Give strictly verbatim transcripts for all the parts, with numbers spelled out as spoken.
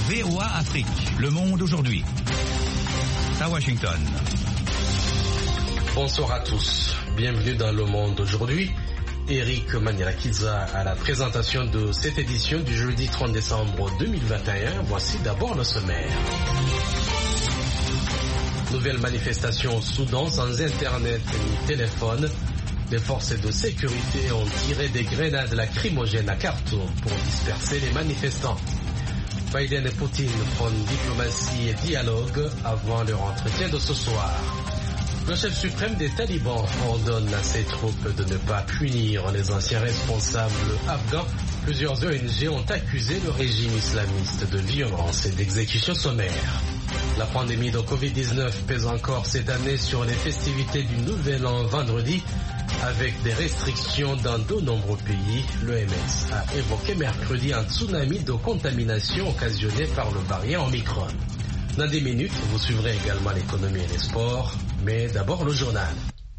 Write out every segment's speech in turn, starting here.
V O A Afrique, Le Monde aujourd'hui. À Washington. Bonsoir à tous. Bienvenue dans Le Monde aujourd'hui. Eric Manirakidza à la présentation de cette édition du jeudi trente décembre deux mille vingt et un. Voici d'abord le sommaire. Nouvelle manifestation au Soudan sans internet ni téléphone. Les forces de sécurité ont tiré des grenades lacrymogènes à Khartoum pour disperser les manifestants. Biden et Poutine prônent diplomatie et dialogue avant leur entretien de ce soir. Le chef suprême des talibans ordonne à ses troupes de ne pas punir les anciens responsables afghans. Plusieurs O N G ont accusé le régime islamiste de violence et d'exécution sommaire. La pandémie de covid dix-neuf pèse encore cette année sur les festivités du Nouvel An vendredi, avec des restrictions dans de nombreux pays. L'O M S a évoqué mercredi un tsunami de contamination occasionné par le variant Omicron. Dans des minutes, vous suivrez également l'économie et les sports, mais d'abord le journal.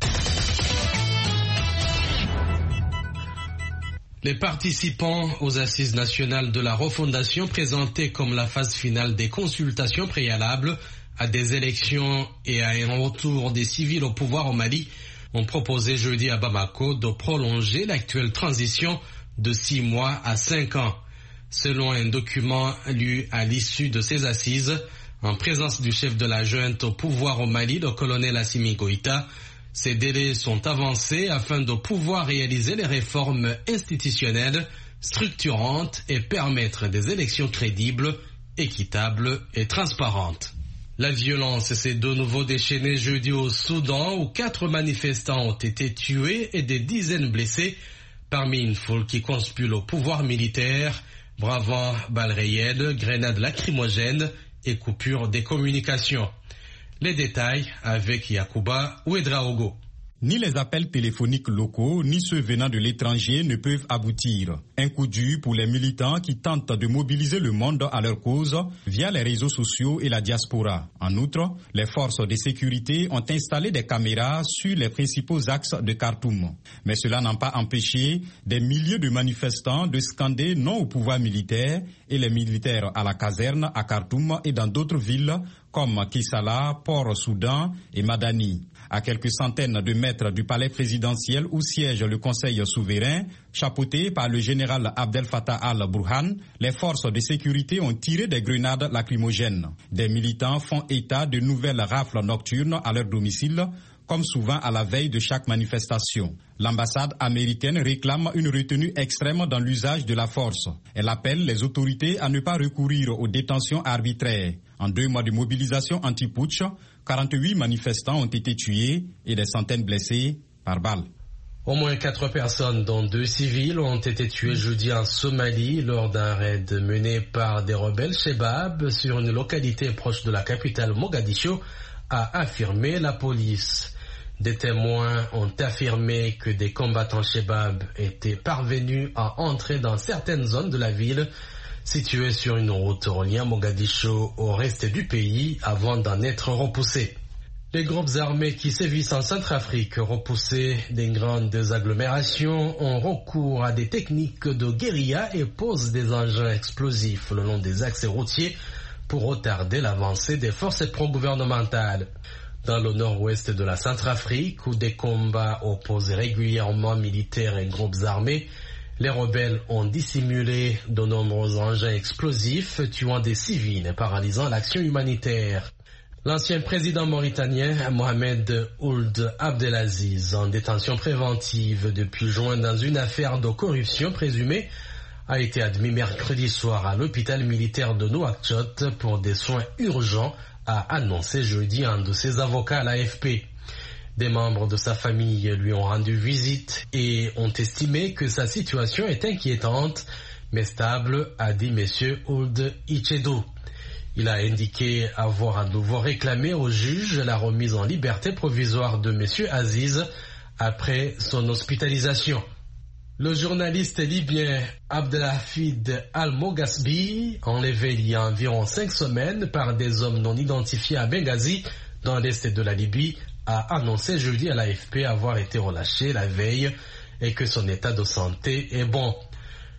Les participants aux assises nationales de la refondation, présentées comme la phase finale des consultations préalables à des élections et à un retour des civils au pouvoir au Mali, ont proposé jeudi à Bamako de prolonger l'actuelle transition de six mois à cinq ans. Selon un document lu à l'issue de ces assises, en présence du chef de la junte au pouvoir au Mali, le colonel Assimi Goïta, ces délais sont avancés afin de pouvoir réaliser les réformes institutionnelles, structurantes et permettre des élections crédibles, équitables et transparentes. La violence s'est de nouveau déchaînée jeudi au Soudan où quatre manifestants ont été tués et des dizaines blessés parmi une foule qui conspire au pouvoir militaire, bravant balles réelles, grenades lacrymogènes et coupures des communications. Les détails avec Yacouba Ouedraogo. Ni les appels téléphoniques locaux, ni ceux venant de l'étranger ne peuvent aboutir. Un coup dur pour les militants qui tentent de mobiliser le monde à leur cause via les réseaux sociaux et la diaspora. En outre, les forces de sécurité ont installé des caméras sur les principaux axes de Khartoum. Mais cela n'a pas empêché des milliers de manifestants de scander non au pouvoir militaire et les militaires à la caserne à Khartoum et dans d'autres villes comme Kissala, Port-Soudan et Madani. À quelques centaines de mètres du palais présidentiel où siège le Conseil souverain, chapeauté par le général Abdel Fattah al-Burhan, les forces de sécurité ont tiré des grenades lacrymogènes. Des militants font état de nouvelles rafles nocturnes à leur domicile, comme souvent à la veille de chaque manifestation. L'ambassade américaine réclame une retenue extrême dans l'usage de la force. Elle appelle les autorités à ne pas recourir aux détentions arbitraires. En deux mois de mobilisation anti-putsch, quarante-huit manifestants ont été tués et des centaines blessés par balle. Au moins quatre personnes, dont deux civils, ont été tuées jeudi en Somalie lors d'un raid mené par des rebelles Chebab sur une localité proche de la capitale Mogadiscio, a affirmé la police. Des témoins ont affirmé que des combattants Chebab étaient parvenus à entrer dans certaines zones de la ville située sur une route reliant Mogadiscio au reste du pays avant d'en être repoussés. Les groupes armés qui sévissent en Centrafrique, repoussés des grandes agglomérations, ont recours à des techniques de guérilla et posent des engins explosifs le long des axes routiers pour retarder l'avancée des forces pro-gouvernementales. Dans le nord-ouest de la Centrafrique, où des combats opposent régulièrement militaires et groupes armés, les rebelles ont dissimulé de nombreux engins explosifs, tuant des civils et paralysant l'action humanitaire. L'ancien président mauritanien Mohamed Ould Abdelaziz, en détention préventive depuis juin dans une affaire de corruption présumée, a été admis mercredi soir à l'hôpital militaire de Nouakchott pour des soins urgents, a annoncé jeudi un de ses avocats à l'A F P. Des membres de sa famille lui ont rendu visite et ont estimé que sa situation est inquiétante, mais stable, a dit M. Ould Ichedou. Il a indiqué avoir à nouveau réclamé au juge la remise en liberté provisoire de M. Aziz après son hospitalisation. Le journaliste libyen Abdelhafid Al-Moghasbi, enlevé il y a environ cinq semaines par des hommes non identifiés à Benghazi, dans l'est de la Libye, a annoncé jeudi à l'A F P avoir été relâché la veille et que son état de santé est bon.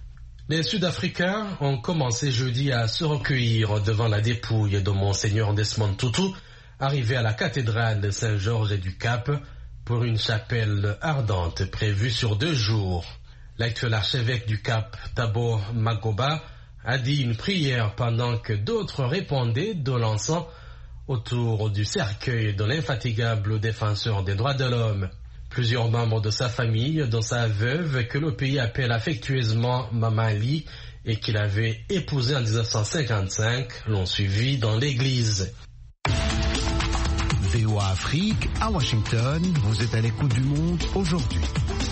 Les Sud-Africains ont commencé jeudi à se recueillir devant la dépouille de Monseigneur Desmond Tutu, arrivé à la cathédrale de Saint-Georges et du Cap pour une chapelle ardente prévue sur deux jours. L'actuel archevêque du Cap, Thabo Magoba, a dit une prière pendant que d'autres répandaient de l'encens autour du cercueil de l'infatigable défenseur des droits de l'homme. Plusieurs membres de sa famille, dont sa veuve, que le pays appelle affectueusement Mamali et qu'il avait épousée en dix-neuf cent cinquante-cinq, l'ont suivi dans l'église. V O A Afrique, à Washington, vous êtes à l'écoute du monde aujourd'hui.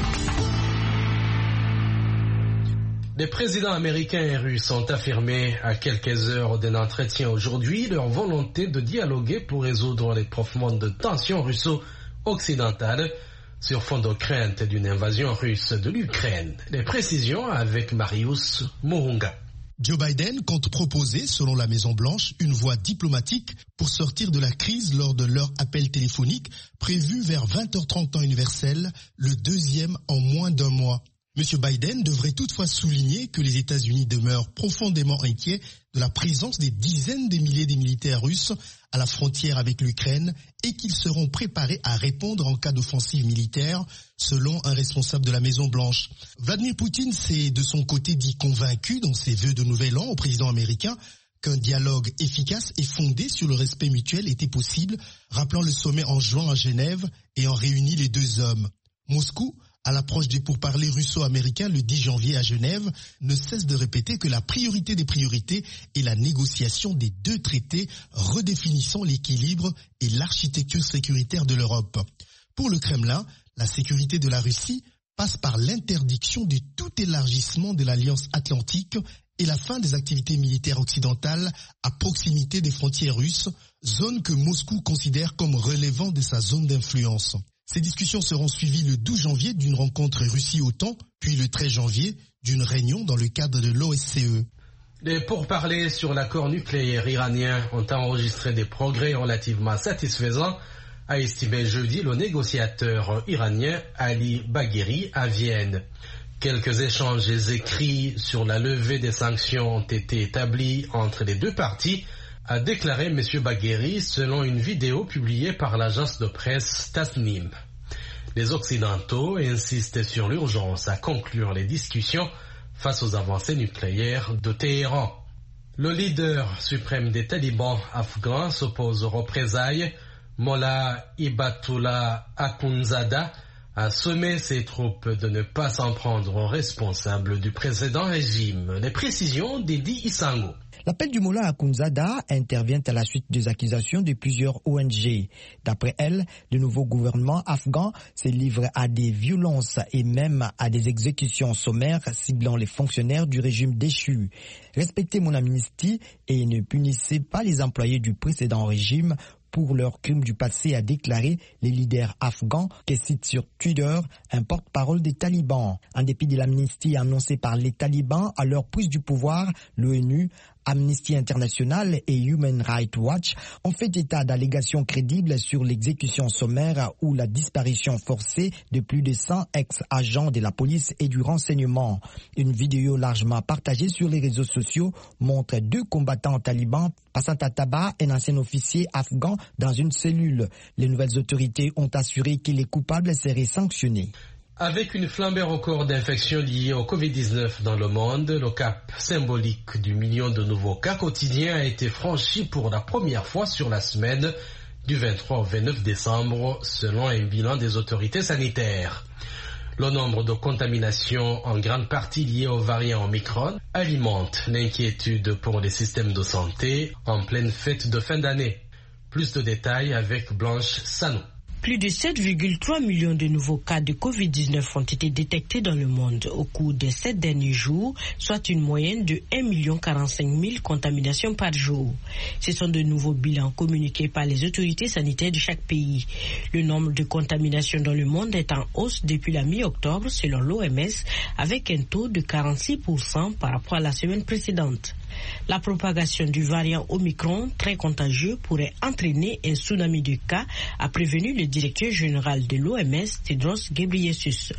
Les présidents américains et russes ont affirmé à quelques heures d'un entretien aujourd'hui leur volonté de dialoguer pour résoudre les profondes tensions russo-occidentales sur fond de crainte d'une invasion russe de l'Ukraine. Les précisions avec Marius Mohunga. Joe Biden compte proposer, selon la Maison-Blanche, une voie diplomatique pour sortir de la crise lors de leur appel téléphonique prévu vers vingt heures trente temps universel, le deuxième en moins d'un mois. M. Biden devrait toutefois souligner que les États-Unis demeurent profondément inquiets de la présence des dizaines de milliers de militaires russes à la frontière avec l'Ukraine et qu'ils seront préparés à répondre en cas d'offensive militaire, selon un responsable de la Maison-Blanche. Vladimir Poutine s'est de son côté dit convaincu dans ses vœux de nouvel an au président américain qu'un dialogue efficace et fondé sur le respect mutuel était possible, rappelant le sommet en juin à Genève ayant réuni les deux hommes. Moscou, à l'approche des pourparlers russo-américains le dix janvier à Genève, ne cesse de répéter que la priorité des priorités est la négociation des deux traités redéfinissant l'équilibre et l'architecture sécuritaire de l'Europe. Pour le Kremlin, la sécurité de la Russie passe par l'interdiction de tout élargissement de l'Alliance Atlantique et la fin des activités militaires occidentales à proximité des frontières russes, zone que Moscou considère comme relevant de sa zone d'influence. Ces discussions seront suivies le douze janvier d'une rencontre Russie-OTAN, puis le treize janvier d'une réunion dans le cadre de l'O S C E. Les pourparlers sur l'accord nucléaire iranien ont enregistré des progrès relativement satisfaisants, a estimé jeudi le négociateur iranien Ali Bagheri à Vienne. Quelques échanges écrits sur la levée des sanctions ont été établis entre les deux parties, a déclaré M. Bagheri selon une vidéo publiée par l'agence de presse Tasnim. Les Occidentaux insistent sur l'urgence à conclure les discussions face aux avancées nucléaires de Téhéran. Le leader suprême des talibans afghans s'oppose aux représailles. Mollah Hibatullah Akhundzada a sommé ses troupes de ne pas s'en prendre aux responsables du précédent régime. Les précisions d'Edi Isango. L'appel du Mollah Akhundzada intervient à la suite des accusations de plusieurs O N G. D'après elle, le nouveau gouvernement afghan se livre à des violences et même à des exécutions sommaires ciblant les fonctionnaires du régime déchu. Respectez mon amnistie et ne punissez pas les employés du précédent régime pour leurs crimes du passé, a déclaré les leaders afghans, qui cite sur Twitter un porte-parole des talibans. En dépit de l'amnistie annoncée par les talibans à leur prise du pouvoir, l'ONU, Amnesty International et Human Rights Watch ont fait état d'allégations crédibles sur l'exécution sommaire ou la disparition forcée de plus de cent ex-agents de la police et du renseignement. Une vidéo largement partagée sur les réseaux sociaux montre deux combattants talibans passant à tabac un ancien officier afghan dans une cellule. Les nouvelles autorités ont assuré que les coupables seraient sanctionnés. Avec une flambée record d'infections liées au covid dix-neuf dans le monde, le cap symbolique du million de nouveaux cas quotidiens a été franchi pour la première fois sur la semaine du vingt-trois au vingt-neuf décembre, selon un bilan des autorités sanitaires. Le nombre de contaminations, en grande partie liées au variant Omicron, alimente l'inquiétude pour les systèmes de santé en pleine fête de fin d'année. Plus de détails avec Blanche Sanou. Plus de sept virgule trois millions de nouveaux cas de covid dix-neuf ont été détectés dans le monde au cours des sept derniers jours, soit une moyenne de un million quarante-cinq mille contaminations par jour. Ce sont de nouveaux bilans communiqués par les autorités sanitaires de chaque pays. Le nombre de contaminations dans le monde est en hausse depuis la mi-octobre selon l'O M S, avec un taux de quarante-six pour cent par rapport à la semaine précédente. La propagation du variant Omicron, très contagieux, pourrait entraîner un tsunami de cas, a prévenu le directeur général de l'O M S, Tedros Ghebreyesus.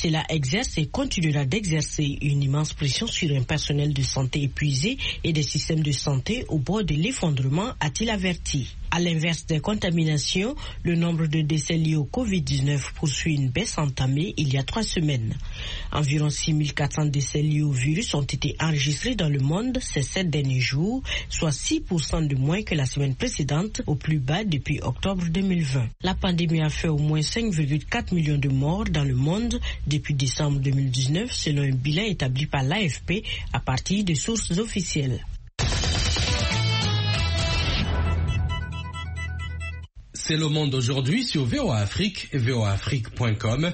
Cela exerce et continuera d'exercer une immense pression sur un personnel de santé épuisé et des systèmes de santé au bord de l'effondrement, a-t-il averti. À l'inverse des contaminations, le nombre de décès liés au covid dix-neuf poursuit une baisse entamée il y a trois semaines. Environ six mille quatre cents décès liés au virus ont été enregistrés dans le monde ces sept derniers jours, soit six pour cent de moins que la semaine précédente, au plus bas depuis octobre deux mille vingt. La pandémie a fait au moins cinq virgule quatre millions de morts dans le monde depuis décembre deux mille dix-neuf, selon un bilan établi par l'A F P à partir de sources officielles. C'est le monde aujourd'hui sur V O A Afrique et V O A Afrique point com.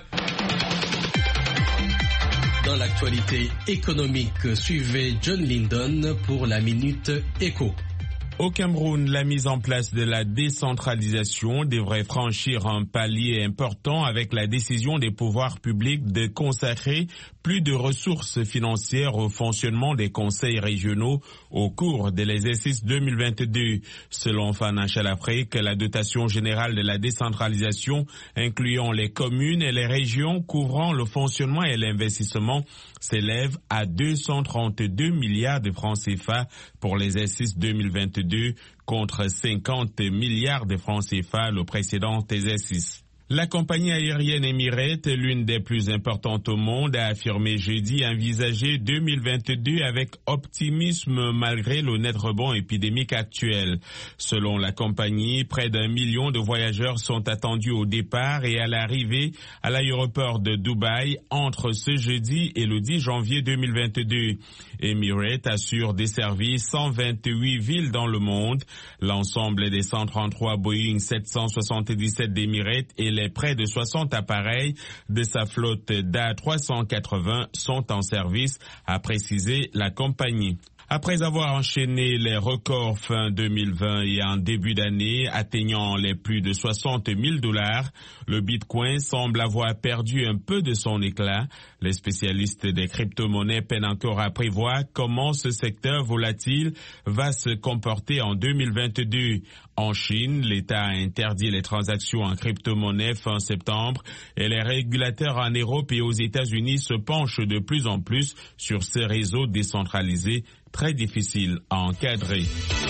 Dans l'actualité économique, suivez John Lyndon pour la Minute Éco. Au Cameroun, la mise en place de la décentralisation devrait franchir un palier important avec la décision des pouvoirs publics de consacrer plus de ressources financières au fonctionnement des conseils régionaux au cours de l'exercice deux mille vingt-deux. Selon Financial Afrique, la dotation générale de la décentralisation, incluant les communes et les régions couvrant le fonctionnement et l'investissement, s'élève à deux cent trente-deux milliards de francs C F A pour l'exercice deux mille vingt-deux contre cinquante milliards de francs C F A le précédent exercice. La compagnie aérienne Emirates, l'une des plus importantes au monde, a affirmé jeudi envisager deux mille vingt-deux avec optimisme malgré le net rebond épidémique actuel. Selon la compagnie, près d'un million de voyageurs sont attendus au départ et à l'arrivée à l'aéroport de Dubaï entre ce jeudi et le dix janvier deux mille vingt-deux. Emirates assure desservir cent vingt-huit villes dans le monde. L'ensemble des cent trente-trois Boeing sept cent soixante-dix-sept d'Emirates et les près de soixante appareils de sa flotte d'A trois cent quatre-vingts sont en service, a précisé la compagnie. Après avoir enchaîné les records fin deux mille vingt et en début d'année, atteignant les plus de soixante mille dollars, le Bitcoin semble avoir perdu un peu de son éclat. Les spécialistes des crypto-monnaies peinent encore à prévoir comment ce secteur volatile va se comporter en deux mille vingt-deux. En Chine, l'État a interdit les transactions en crypto-monnaie fin septembre et les régulateurs en Europe et aux États-Unis se penchent de plus en plus sur ces réseaux décentralisés très difficiles à encadrer.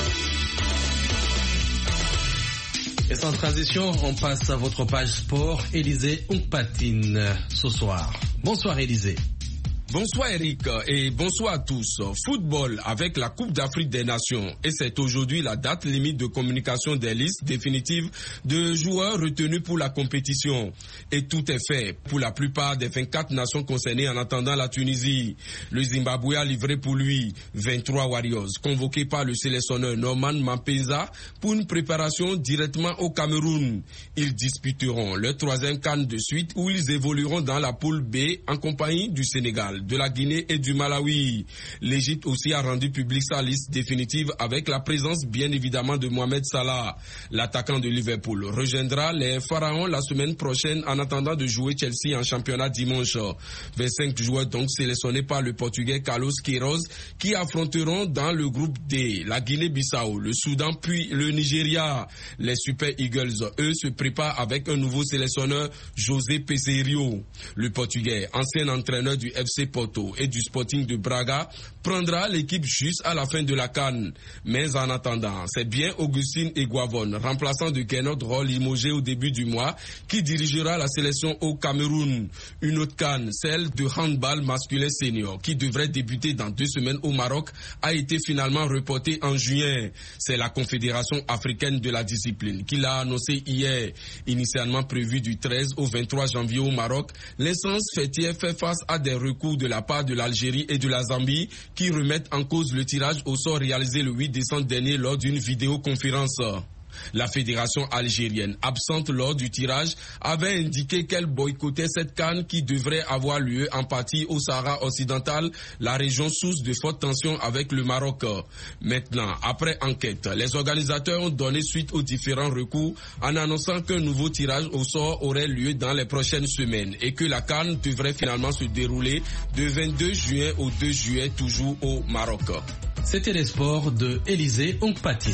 Et sans transition, on passe à votre page sport. Élisée Onkpatine ce soir. Bonsoir Élisée. Bonsoir Eric et bonsoir à tous. Football avec la Coupe d'Afrique des Nations et c'est aujourd'hui la date limite de communication des listes définitives de joueurs retenus pour la compétition. Et tout est fait pour la plupart des vingt-quatre nations concernées en attendant la Tunisie. Le Zimbabwe a livré pour lui vingt-trois Warriors convoqués par le sélectionneur Norman Mampeza pour une préparation directement au Cameroun. Ils disputeront leur troisième CAN de suite où ils évolueront dans la poule B en compagnie du Sénégal, de la Guinée et du Malawi. L'Égypte aussi a rendu public sa liste définitive avec la présence bien évidemment de Mohamed Salah. L'attaquant de Liverpool rejoindra les Pharaons la semaine prochaine en attendant de jouer Chelsea en championnat dimanche. vingt-cinq joueurs donc sélectionnés par le Portugais Carlos Queiroz qui affronteront dans le groupe D la Guinée-Bissau, le Soudan puis le Nigeria. Les Super Eagles, eux, se préparent avec un nouveau sélectionneur, José Peseiro. Le Portugais, ancien entraîneur du F C Porto et du Sporting de Braga, prendra l'équipe juste à la fin de la CAN. Mais en attendant, c'est bien Augustine Eguavon, remplaçant de Gernot Rohr limogé au début du mois, qui dirigera la sélection au Cameroun. Une autre CAN, celle de handball masculin senior, qui devrait débuter dans deux semaines au Maroc, a été finalement reportée en juin. C'est la Confédération africaine de la discipline qui l'a annoncé hier. Initialement prévu du treize au vingt-trois janvier au Maroc, l'instance fêtière fait face à des recours de la part de l'Algérie et de la Zambie qui remettent en cause le tirage au sort réalisé le huit décembre dernier lors d'une vidéoconférence. La fédération algérienne, absente lors du tirage, avait indiqué qu'elle boycottait cette CAN qui devrait avoir lieu en partie au Sahara occidental, la région source de fortes tensions avec le Maroc. Maintenant, après enquête, les organisateurs ont donné suite aux différents recours en annonçant qu'un nouveau tirage au sort aurait lieu dans les prochaines semaines et que la CAN devrait finalement se dérouler de vingt-deux juin au deux juillet, toujours au Maroc. C'était les sports de Élisée Onkpatine.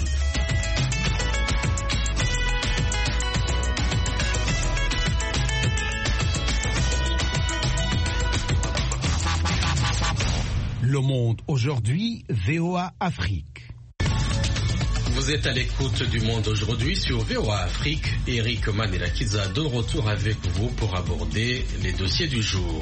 Le Monde aujourd'hui, V O A Afrique. Vous êtes à l'écoute du Monde aujourd'hui sur V O A Afrique. Eric Manelakiza de retour avec vous pour aborder les dossiers du jour.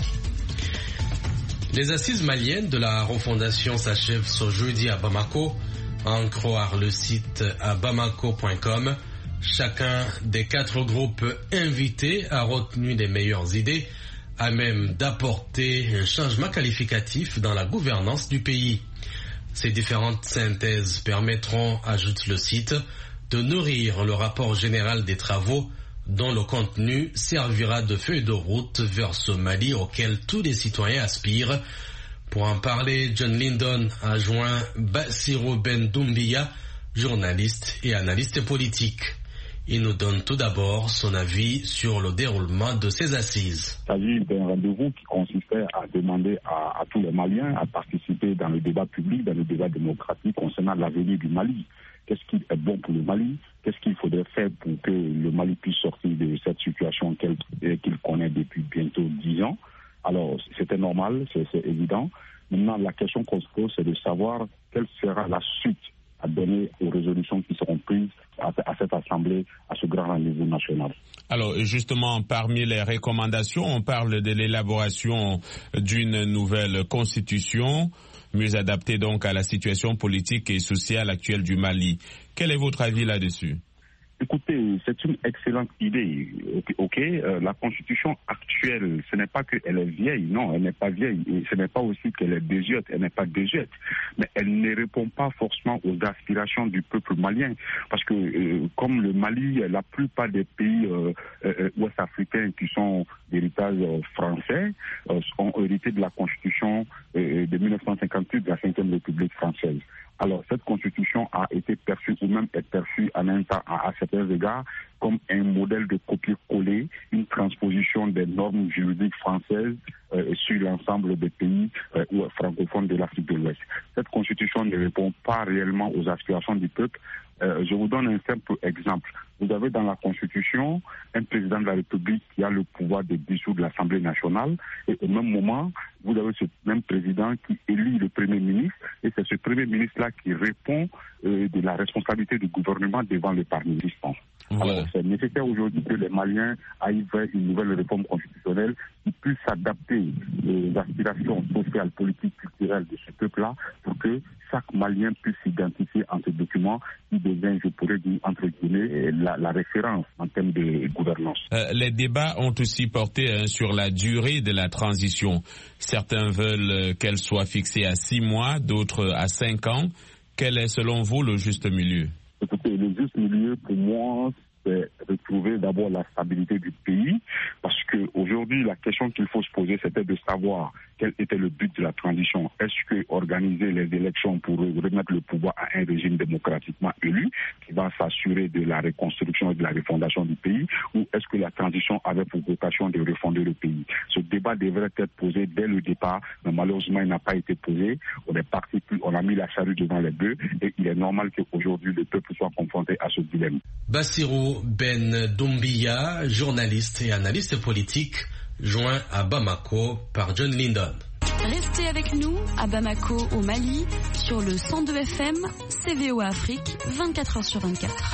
Les assises maliennes de la refondation s'achèvent ce jeudi à Bamako. À en croire le site à bamako point com, chacun des quatre groupes invités a retenu les meilleures idées à même d'apporter un changement qualificatif dans la gouvernance du pays. Ces différentes synthèses permettront, ajoute le site, de nourrir le rapport général des travaux dont le contenu servira de feuille de route vers ce Mali auquel tous les citoyens aspirent. Pour en parler, John Lyndon a joint Bassirou Ben Doumbia, journaliste et analyste politique. Il nous donne tout d'abord son avis sur le déroulement de ces assises. Il s'agit d'un rendez-vous qui consistait à demander à, à tous les Maliens à participer dans le débat public, dans le débat démocratique concernant l'avenir du Mali. Qu'est-ce qui est bon pour le Mali? Qu'est-ce qu'il faudrait faire pour que le Mali puisse sortir de cette situation qu'il, qu'il connaît depuis bientôt dix ans? Alors, c'était normal, c'est, c'est évident. Maintenant, la question qu'on se pose, c'est de savoir quelle sera la suite à donner aux résolutions qui seront prises à, à cette Assemblée, à ce grand rendez-vous national. Alors, justement, parmi les recommandations, on parle de l'élaboration d'une nouvelle constitution, mieux adaptée donc à la situation politique et sociale actuelle du Mali. Quel est votre avis là-dessus? Écoutez, c'est une excellente idée. Ok, okay. Euh, la constitution actuelle, ce n'est pas qu'elle est vieille, non, elle n'est pas vieille. Et ce n'est pas aussi qu'elle est désuète, elle n'est pas désuète. Mais elle ne répond pas forcément aux aspirations du peuple malien. Parce que, euh, comme le Mali, la plupart des pays euh, euh, ouest-africains qui sont d'héritage euh, français euh, ont hérité de la constitution euh, de mille neuf cent cinquante-huit de la cinquième République française. Alors, cette constitution a été perçue, ou même est perçue à, à, à certains égards, comme un modèle de copier-coller, une transposition des normes juridiques françaises euh, sur l'ensemble des pays euh, francophones de l'Afrique de l'Ouest. Cette constitution ne répond pas réellement aux aspirations du peuple. Euh, je vous donne un simple exemple. Vous avez dans la Constitution un président de la République qui a le pouvoir de dissoudre l'Assemblée nationale et au même moment, vous avez ce même président qui élit le Premier ministre et c'est ce Premier ministre-là qui répond euh, de la responsabilité du gouvernement devant le Parlement existant. Voilà. Alors, c'est nécessaire aujourd'hui que les Maliens aillent vers une nouvelle réforme constitutionnelle qui puisse s'adapter aux aspirations sociales, politiques, culturelles de ce peuple-là pour que chaque Malien puisse s'identifier en ce document qui devient, je pourrais dire, entre guillemets, la, la référence en termes de gouvernance. Euh, les débats ont aussi porté hein, sur la durée de la transition. Certains veulent qu'elle soit fixée à six mois, d'autres à cinq ans. Quel est selon vous le juste milieu? Écoutez, le juste milieu pour moi, c'est retrouver d'abord la stabilité du pays, parce qu'aujourd'hui, la question qu'il faut se poser, c'était de savoir quel était le but de la transition. Est-ce que organiser les élections pour remettre le pouvoir à un régime démocratiquement élu, qui va s'assurer de la reconstruction et de la refondation du pays, ou est-ce que la transition avait pour vocation de refonder le pays? Ce débat devrait être posé dès le départ, mais malheureusement, il n'a pas été posé. On est parti, on a mis la charrue devant les bœufs, et il est normal qu'aujourd'hui, le peuple soit confronté à ce dilemme. Bassirou Ben Doumbia, journaliste et analyste politique, joint à Bamako par John Lyndon. Restez avec nous à Bamako au Mali sur le cent deux F M, C V O Afrique, vingt-quatre heures sur vingt-quatre.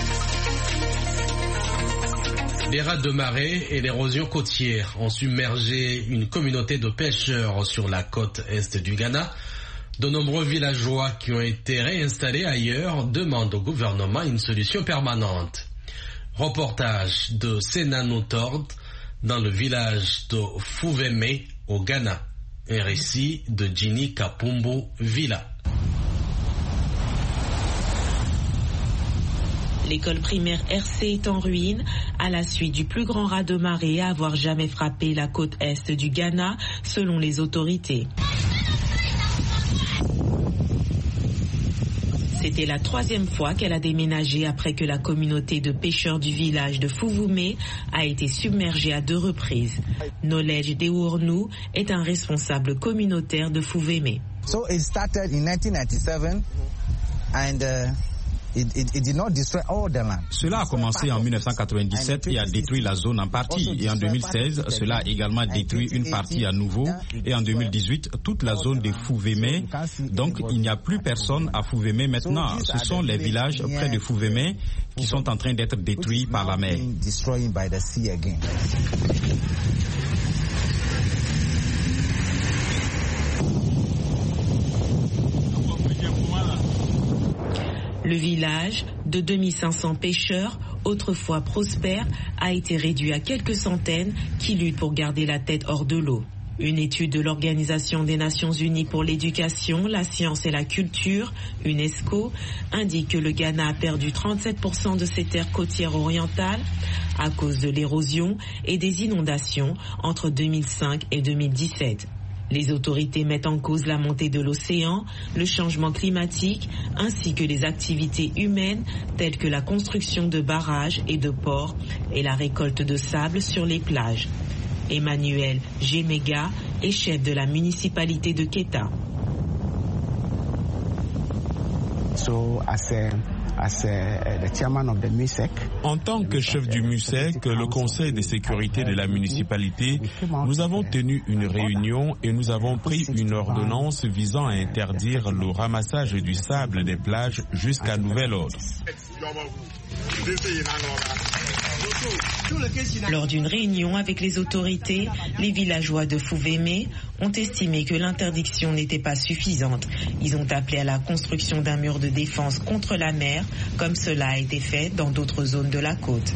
Les rats de marée et l'érosion côtière ont submergé une communauté de pêcheurs sur la côte est du Ghana. De nombreux villageois qui ont été réinstallés ailleurs demandent au gouvernement une solution permanente. Reportage de Senano Tord dans le village de Fouveme au Ghana. Un récit de Ginny Kapumbu Villa. L'école primaire R C est en ruine à la suite du plus grand raz de marée à avoir jamais frappé la côte est du Ghana, selon les autorités. C'était la troisième fois qu'elle a déménagé après que la communauté de pêcheurs du village de Fouvoume a été submergée à deux reprises. Knowledge Dewournou est un responsable communautaire de Fouvoume. So it started in nineteen ninety-seven and uh, Cela a commencé en mille neuf cent quatre-vingt-dix-sept et a détruit la zone en partie. Et en deux mille seize, cela a également détruit une partie à nouveau. Et en deux mille dix-huit, toute la zone de Fouvemé. Donc il n'y a plus personne à Fouvemé maintenant. Ce sont les villages près de Fouvemé qui sont en train d'être détruits par la mer. Le village de deux mille cinq cents pêcheurs, autrefois prospère, a été réduit à quelques centaines qui luttent pour garder la tête hors de l'eau. Une étude de l'Organisation des Nations Unies pour l'éducation, la science et la culture, UNESCO, indique que le Ghana a perdu trente-sept pour cent de ses terres côtières orientales à cause de l'érosion et des inondations entre deux mille cinq et deux mille dix-sept. Les autorités mettent en cause la montée de l'océan, le changement climatique, ainsi que les activités humaines telles que la construction de barrages et de ports et la récolte de sable sur les plages. Emmanuel Gemega est chef de la municipalité de Keta. So, as a En tant que chef du MUSEC, le Conseil de sécurité de la municipalité, nous avons tenu une réunion et nous avons pris une ordonnance visant à interdire le ramassage du sable des plages jusqu'à nouvel ordre. Lors d'une réunion avec les autorités, les villageois de Fouvemé ont estimé que l'interdiction n'était pas suffisante. Ils ont appelé à la construction d'un mur de défense contre la mer, comme cela a été fait dans d'autres zones de la côte.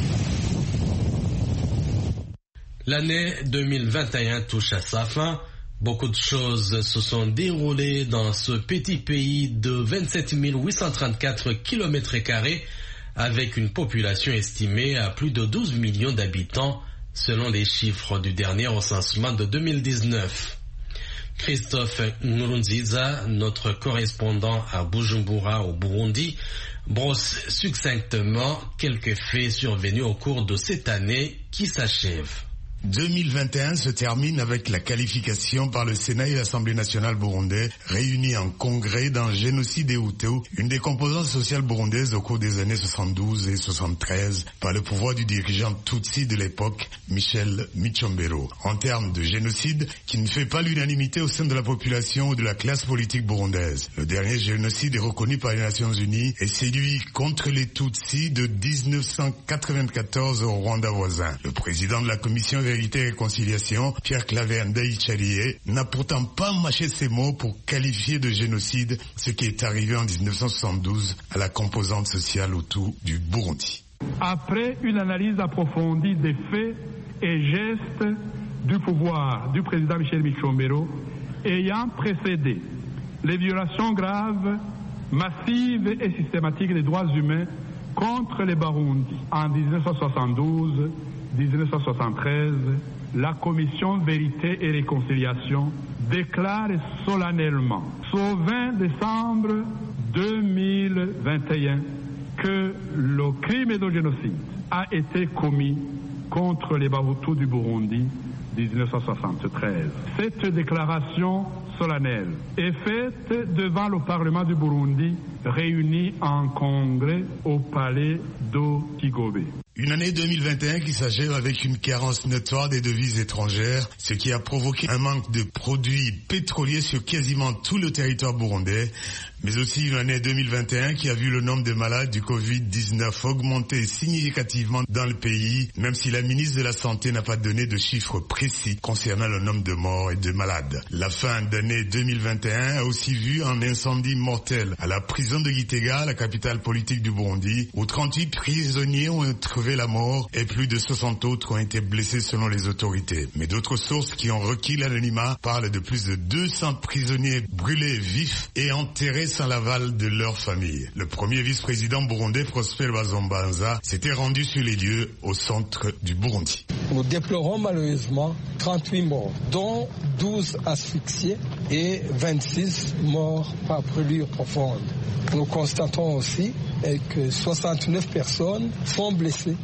L'année deux mille vingt et un touche à sa fin. Beaucoup de choses se sont déroulées dans ce petit pays de vingt-sept mille huit cent trente-quatre kilomètres carrés avec une population estimée à plus de douze millions d'habitants selon les chiffres du dernier recensement de deux mille dix-neuf. Christophe Nkurunziza, notre correspondant à Bujumbura au Burundi, brosse succinctement quelques faits survenus au cours de cette année qui s'achève. deux mille vingt et un se termine avec la qualification par le Sénat et l'Assemblée nationale burundaise réunis en congrès d'un génocide des Hutus, une des composantes sociales burundaises au cours des années soixante-douze et soixante-treize par le pouvoir du dirigeant Tutsi de l'époque, Michel Micombero. En termes de génocide qui ne fait pas l'unanimité au sein de la population ou de la classe politique burundaise. Le dernier génocide est reconnu par les Nations Unies et celui contre les Tutsis de dix-neuf cent quatre-vingt-quatorze au Rwanda voisin. Le président de la commission Vérité et Réconciliation, Pierre Claver Ndayicariye, n'a pourtant pas mâché ses mots pour qualifier de génocide ce qui est arrivé en dix-neuf cent soixante-douze à la composante sociale Hutu du Burundi. Après une analyse approfondie des faits et gestes du pouvoir du président Michel Micombero ayant précédé les violations graves, massives et systématiques des droits humains contre les Burundis en dix-neuf cent soixante-douze dix-neuf cent soixante-treize, la commission Vérité et Réconciliation déclare solennellement au vingt décembre deux mille vingt et un que le crime de génocide a été commis contre les Bahutus du Burundi dix-neuf cent soixante-treize. Cette déclaration solennelle est faite devant le Parlement du Burundi réuni en congrès au palais de Kigobe. Une année deux mille vingt et un qui s'achève avec une carence notoire des devises étrangères, ce qui a provoqué un manque de produits pétroliers sur quasiment tout le territoire burundais, mais aussi une année deux mille vingt et un qui a vu le nombre de malades du covid dix-neuf augmenter significativement dans le pays, même si la ministre de la Santé n'a pas donné de chiffres précis concernant le nombre de morts et de malades. La fin d'année deux mille vingt et un a aussi vu un incendie mortel à la prison de Gitega, la capitale politique du Burundi, où trente-huit prisonniers ont trouvé la mort et plus de soixante autres ont été blessés selon les autorités. Mais d'autres sources qui ont requis l'anonymat parlent de plus de deux cents prisonniers brûlés vifs et enterrés sans l'aval de leur famille. Le premier vice-président burundais, Prosper Bazombanza, s'était rendu sur les lieux au centre du Burundi. Nous déplorons malheureusement trente-huit morts, dont douze asphyxiés et vingt-six morts par brûlure profonde. Nous constatons aussi que soixante-neuf personnes sont blessées,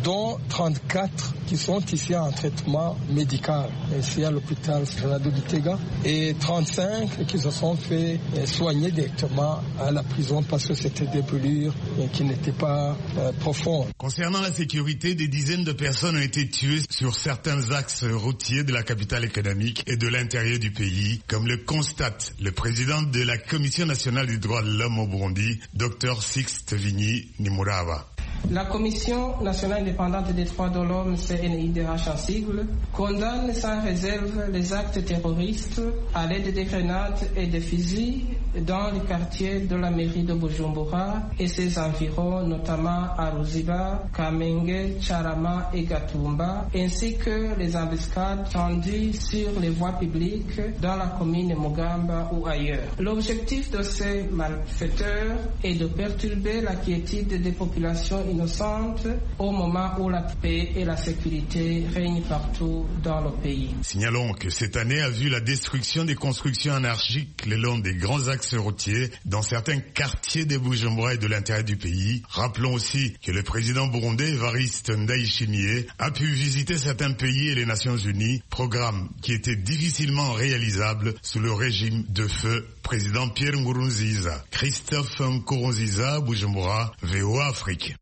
dont trente-quatre qui sont ici en traitement médical, ici à l'hôpital de Bitega, et trente-cinq qui se sont fait soigner directement à la prison parce que c'était des brûlures qui n'étaient pas euh, profondes. Concernant la sécurité, des dizaines de personnes ont été tuées sur certains axes routiers de la capitale économique et de l'intérieur du pays, comme le constate le président de la Commission nationale des droits de l'homme au Burundi, Dr Sixte Vinyi Nimuraba. La Commission nationale indépendante des droits de l'homme, C N I D H en sigle, condamne sans réserve les actes terroristes à l'aide des grenades et des fusils dans les quartiers de la mairie de Bujumbura et ses environs, notamment à Ruziba, Kamenge, Charama et Gatumba, ainsi que les embuscades tendues sur les voies publiques dans la commune Mugamba ou ailleurs. L'objectif de ces malfaiteurs est de perturber la quiétude des populations innocente au moment où la paix et la sécurité règnent partout dans le pays. Signalons que cette année a vu la destruction des constructions anarchiques le long des grands axes routiers dans certains quartiers de Bujumbura et de l'intérieur du pays. Rappelons aussi que le président burundais Evariste Ndayishimiye a pu visiter certains pays et les Nations Unies, programme qui était difficilement réalisable sous le régime de feu président Pierre Nkurunziza. Christophe Nkurunziza, Bujumbura, V O A Afrique.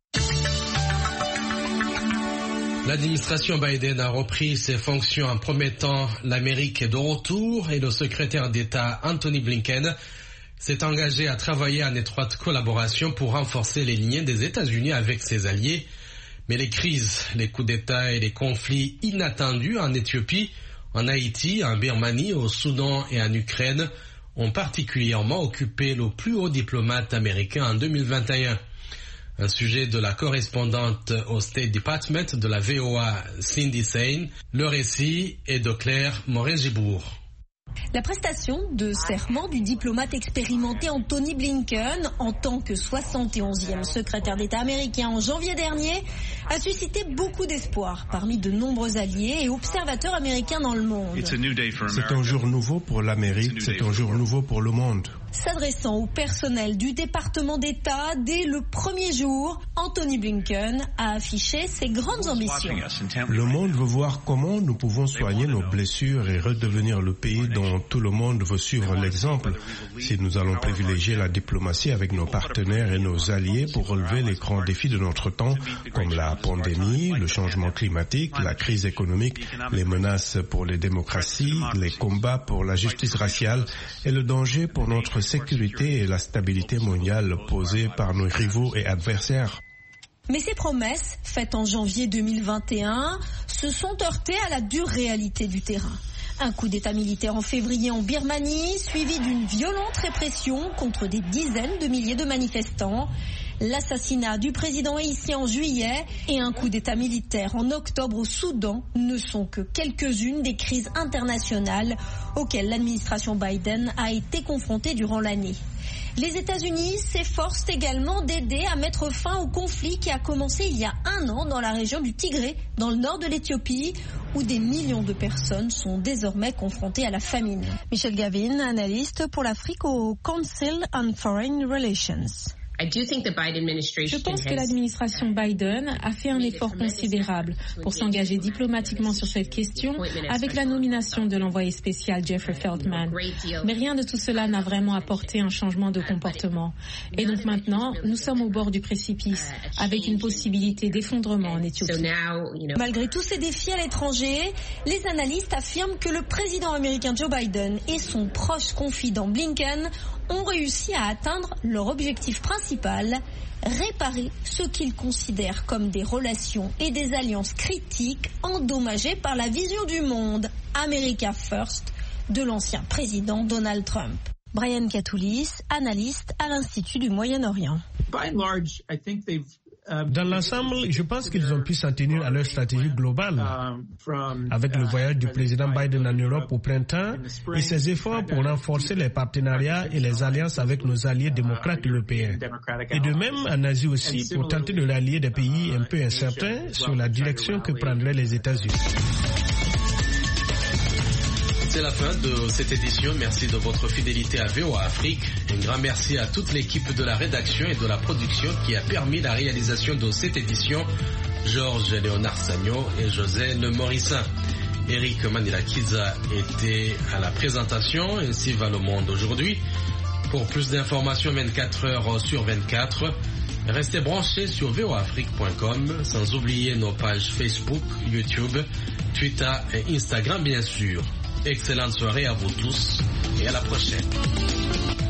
L'administration Biden a repris ses fonctions en promettant l'Amérique de retour et le secrétaire d'État Anthony Blinken s'est engagé à travailler en étroite collaboration pour renforcer les liens des États-Unis avec ses alliés. Mais les crises, les coups d'État et les conflits inattendus en Éthiopie, en Haïti, en Birmanie, au Soudan et en Ukraine ont particulièrement occupé le plus haut diplomate américain en deux mille vingt et un. Un sujet de la correspondante au State Department de la V O A, Cindy Sain. Le récit est de Claire Moret-Gibourg. La prestation de serment du diplomate expérimenté Anthony Blinken en tant que soixante et onzième secrétaire d'État américain en janvier dernier a suscité beaucoup d'espoir parmi de nombreux alliés et observateurs américains dans le monde. C'est un jour nouveau pour l'Amérique, c'est un jour nouveau pour le monde. S'adressant au personnel du département d'État dès le premier jour, Anthony Blinken a affiché ses grandes ambitions. Le monde veut voir comment nous pouvons soigner nos blessures et redevenir le pays dont tout le monde veut suivre l'exemple. Si nous allons privilégier la diplomatie avec nos partenaires et nos alliés pour relever les grands défis de notre temps, comme la pandémie, le changement climatique, la crise économique, les menaces pour les démocraties, les combats pour la justice raciale et le danger pour notre sécurité et la stabilité mondiale posée par nos rivaux et adversaires. Mais ces promesses, faites en janvier deux mille vingt et un, se sont heurtées à la dure réalité du terrain. Un coup d'État militaire en février en Birmanie, suivi d'une violente répression contre des dizaines de milliers de manifestants. L'assassinat du président haïtien en juillet et un coup d'État militaire en octobre au Soudan ne sont que quelques-unes des crises internationales auxquelles l'administration Biden a été confrontée durant l'année. Les États-Unis s'efforcent également d'aider à mettre fin au conflit qui a commencé il y a un an dans la région du Tigré, dans le nord de l'Éthiopie, où des millions de personnes sont désormais confrontées à la famine. Michel Gavin, analyste pour l'Afrique au Council on Foreign Relations. Je pense que l'administration Biden a fait un effort considérable pour s'engager diplomatiquement sur cette question avec la nomination de l'envoyé spécial Jeffrey Feltman. Mais rien de tout cela n'a vraiment apporté un changement de comportement. Et donc maintenant, nous sommes au bord du précipice avec une possibilité d'effondrement en Éthiopie. Malgré tous ces défis à l'étranger, les analystes affirment que le président américain Joe Biden et son proche confident Blinken ont réussi à atteindre leur objectif principal, réparer ce qu'ils considèrent comme des relations et des alliances critiques endommagées par la vision du monde America First de l'ancien président Donald Trump. Brian Katoulis, analyste à l'Institut du Moyen-Orient. Dans l'ensemble, je pense qu'ils ont pu s'en tenir à leur stratégie globale. Avec le voyage du président Biden en Europe au printemps et ses efforts pour renforcer les partenariats et les alliances avec nos alliés démocrates européens. Et de même en Asie aussi, pour tenter de rallier des pays un peu incertains sur la direction que prendraient les États-Unis. C'est la fin de cette édition. Merci de votre fidélité à V O A Afrique. Un grand merci à toute l'équipe de la rédaction et de la production qui a permis la réalisation de cette édition. Georges Léonard Sagno et José Le Morissin. Eric Manila-Kiza était à la présentation. Ainsi va le monde aujourd'hui. Pour plus d'informations vingt-quatre heures sur vingt-quatre, restez branchés sur v o afrique point com, sans oublier nos pages Facebook, YouTube, Twitter et Instagram bien sûr. Excellente soirée à vous tous et à la prochaine.